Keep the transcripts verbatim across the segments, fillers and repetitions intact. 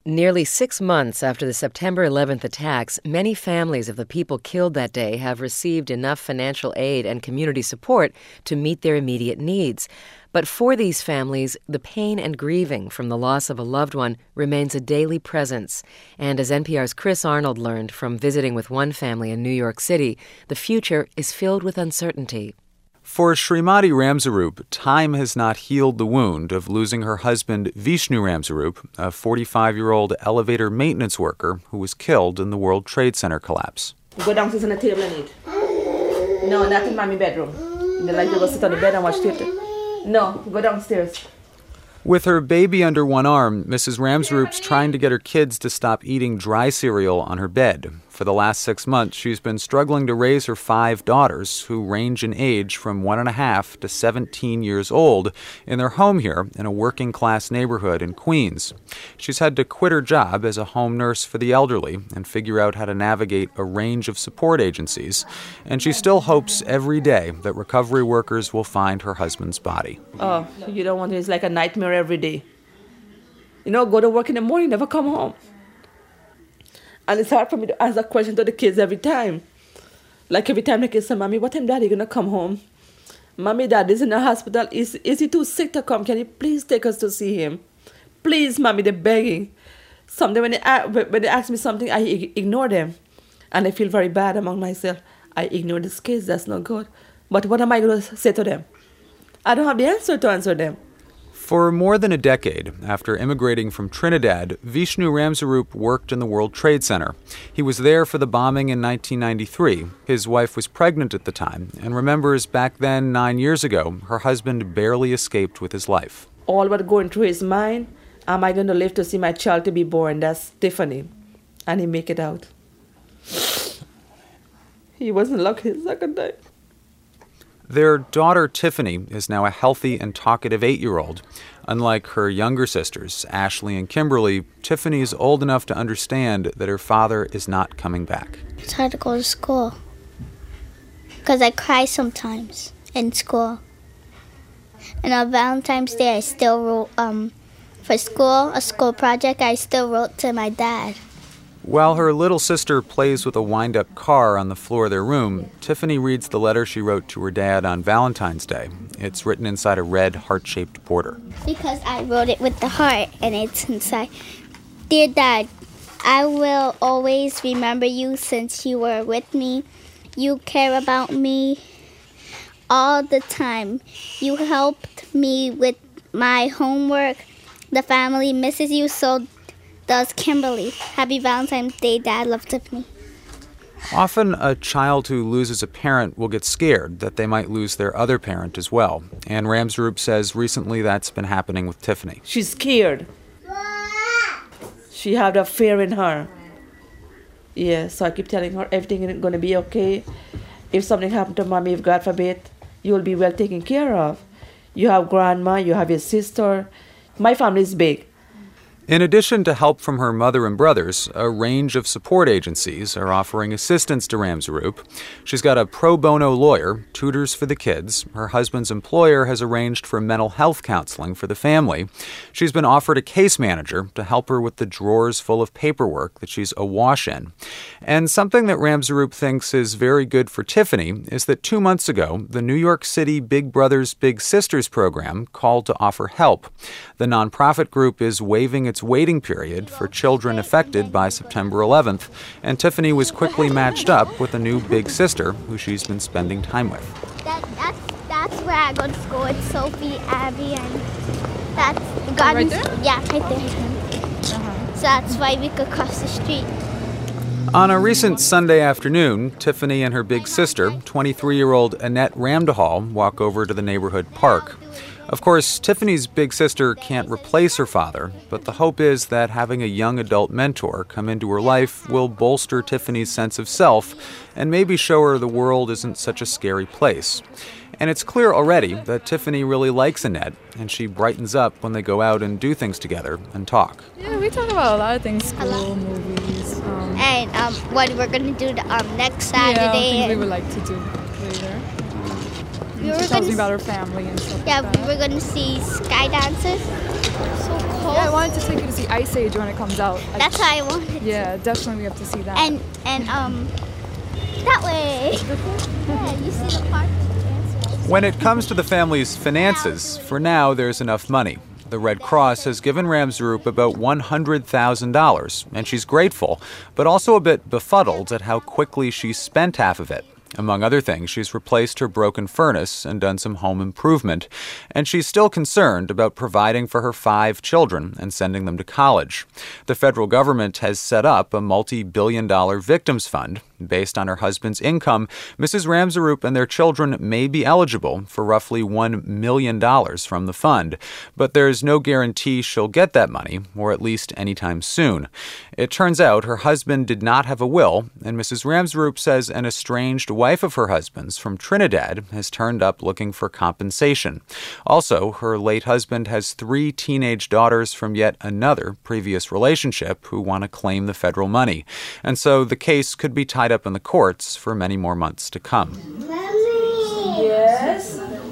Nearly six months after the September eleventh attacks, many families of the people killed that day have received enough financial aid and community support to meet their immediate needs. But for these families, the pain and grieving from the loss of a loved one remains a daily presence. And as N P R's Chris Arnold learned from visiting with one family in New York City, the future is filled with uncertainty. For Srimati Ramsarup, time has not healed the wound of losing her husband Vishnu Ramsarup, a forty-five-year-old elevator maintenance worker who was killed in the World Trade Center collapse. Go downstairs on the table and eat. No, not in mommy's bedroom. They like to go sit on the bed and watch T V. No, go downstairs. With her baby under one arm, Missus Ramsarup's trying to get her kids to stop eating dry cereal on her bed. For the last six months, she's been struggling to raise her five daughters, who range in age from one and a half to seventeen years old, in their home here in a working-class neighborhood in Queens. She's had to quit her job as a home nurse for the elderly and figure out how to navigate a range of support agencies. And she still hopes every day that recovery workers will find her husband's body. Oh, you don't want it. It's like a nightmare every day. You know, go to work in the morning, never come home. And it's hard for me to ask that question to the kids every time. Like every time the kids say, Mommy, what time Daddy gonna come home? Mommy, Daddy's in the hospital. Is, is he too sick to come? Can you please take us to see him? Please, Mommy, they're begging. Sometimes when they, when they ask me something, I ignore them. And I feel very bad among myself. I ignore these kids, that's not good. But what am I going to say to them? I don't have the answer to answer them. For more than a decade, after immigrating from Trinidad, Vishnu Ramsarup worked in the World Trade Center. He was there for the bombing in nineteen ninety-three. His wife was pregnant at the time and remembers back then, nine years ago, her husband barely escaped with his life. All what going through his mind, am I going to live to see my child to be born? That's Tiffany. And he make it out. He wasn't lucky his second time. Their daughter, Tiffany, is now a healthy and talkative eight-year-old. Unlike her younger sisters, Ashley and Kimberly, Tiffany is old enough to understand that her father is not coming back. It's hard to go to school because I cry sometimes in school. And on Valentine's Day, I still wrote, um, for school, a school project, I still wrote to my dad. While her little sister plays with a wind-up car on the floor of their room, Tiffany reads the letter she wrote to her dad on Valentine's Day. It's written inside a red heart-shaped border. Because I wrote it with the heart, and it's inside. Dear Dad, I will always remember you since you were with me. You care about me all the time. You helped me with my homework. The family misses you, so does Kimberly. Happy Valentine's Day, Dad. Love, Tiffany. Often a child who loses a parent will get scared that they might lose their other parent as well. And Ramsarup says recently that's been happening with Tiffany. She's scared. She had a fear in her. Yeah, so I keep telling her everything is going to be okay. If something happened to Mommy, if God forbid, you will be well taken care of. You have grandma, you have your sister. My family is big. In addition to help from her mother and brothers, a range of support agencies are offering assistance to Ramsarup. She's got a pro bono lawyer, tutors for the kids. Her husband's employer has arranged for mental health counseling for the family. She's been offered a case manager to help her with the drawers full of paperwork that she's awash in. And something that Ramsarup thinks is very good for Tiffany is that two months ago, the New York City Big Brothers Big Sisters program called to offer help. The nonprofit group is waiving its waiting period for children affected by September eleventh, and Tiffany was quickly matched up with a new big sister who she's been spending time with. That, that's, that's where I go to school. It's Sophie, Abby, and that's God. Right there? Yeah, right there. Uh-huh. So that's why we could cross the street. On a recent Sunday afternoon, Tiffany and her big sister, twenty-three-year-old Annette Ramdahal, walk over to the neighborhood park. Of course, Tiffany's big sister can't replace her father, but the hope is that having a young adult mentor come into her life will bolster Tiffany's sense of self and maybe show her the world isn't such a scary place. And it's clear already that Tiffany really likes Annette, and she brightens up when they go out and do things together and talk. Yeah, we talk about a lot of things, school, movies. Um, and um, what we're going to do the, um, next Saturday. Yeah, things we would like to do later. We she tells me about her family and stuff Yeah, like that. we were going to see sky dancers. So cold. Yeah, I wanted to take you to see Ice Age when it comes out. That's why I wanted. Yeah, definitely we have to see that. And and um, that way. Yeah, you see the park. When it comes to the family's finances, for now there's enough money. The Red Cross has given Ramsrup about one hundred thousand dollars, and she's grateful, but also a bit befuddled at how quickly she spent half of it. Among other things, she's replaced her broken furnace and done some home improvement. And she's still concerned about providing for her five children and sending them to college. The federal government has set up a multi-billion dollar victims fund. Based on her husband's income, Missus Ramsrup and their children may be eligible for roughly one million dollars from the fund. But there's no guarantee she'll get that money, or at least anytime soon. It turns out her husband did not have a will, and Missus Ramsrup says an estranged wife of her husband's from Trinidad has turned up looking for compensation. Also, her late husband has three teenage daughters from yet another previous relationship who want to claim the federal money. And so the case could be tied up in the courts for many more months to come. Mommy. Yes?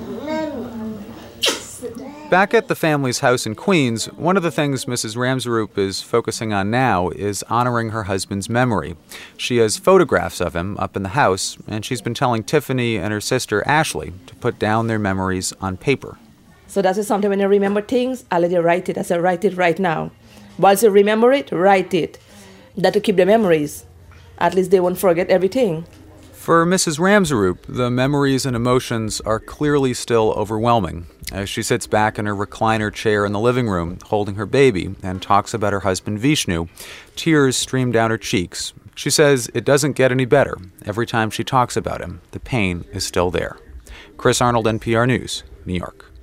Back at the family's house in Queens, one of the things Missus Ramsrup is focusing on now is honoring her husband's memory. She has photographs of him up in the house, and she's been telling Tiffany and her sister Ashley to put down their memories on paper. So that's something when you remember things, I let you write it. I said, write it right now. Once you remember it, write it. That to keep the memories. At least they won't forget everything. For Missus Ramsrup, the memories and emotions are clearly still overwhelming. As she sits back in her recliner chair in the living room, holding her baby, and talks about her husband Vishnu, tears stream down her cheeks. She says it doesn't get any better. Every time she talks about him, the pain is still there. Chris Arnold, N P R News, New York.